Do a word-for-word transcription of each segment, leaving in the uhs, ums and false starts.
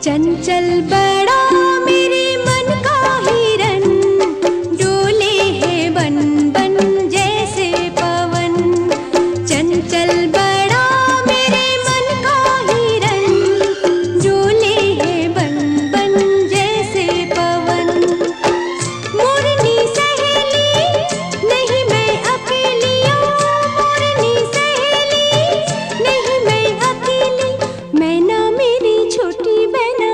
चंचल बड़ा मेरे मन का हिरन, डोले है बन बन जैसे पवन। चंचल बड़ा मेरे मन का हिरन, डोले है बन बन जैसे पवन। मोरनी सहेली नहीं मैं अकेली, मोरनी सहेली नहीं मैं अकेली, मैना मेरी छोटी बहना।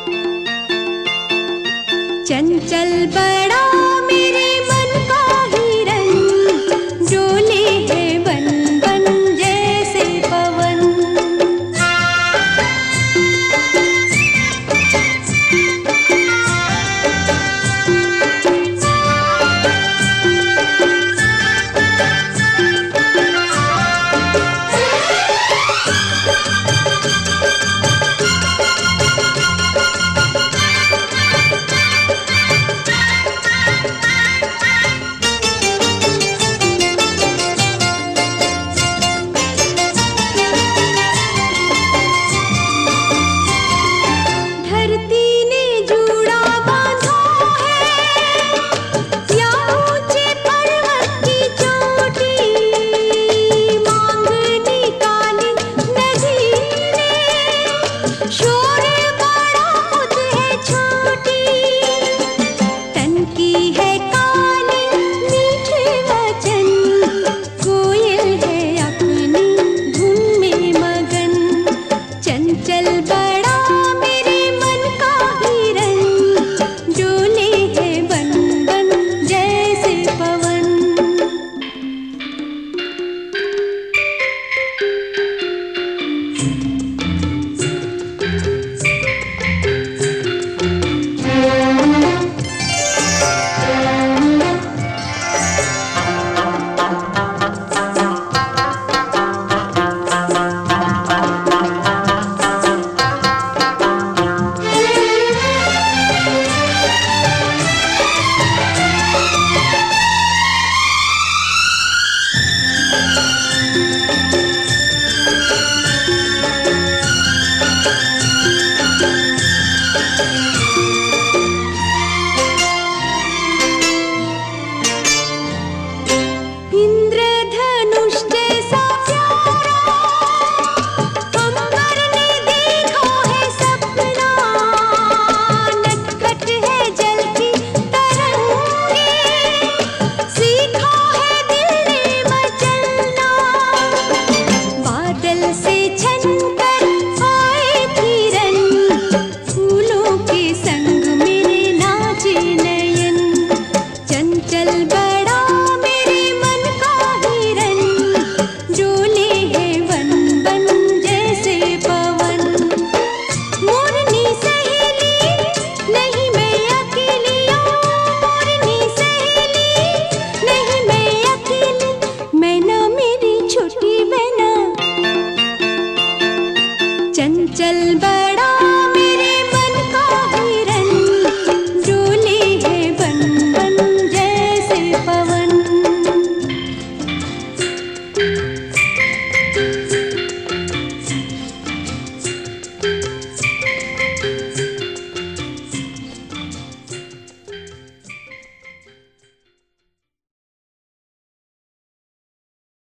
चंचल बड़ा मेरे मन का हिरन, डोले है बन बन जैसे पवन। चंचल बड़ा मेरे मन का हिरन, डोले है बन बन जैसे पवन। चंचल बड़ा मेरे मन का हिरन, डोले है बन बन जैसे पवन। मोरनी सहेली नहीं मैं अकेली, मोरनी सहेली नहीं मैं अकेली, मैना मेरी छोटी बहना। चंचल बड़ा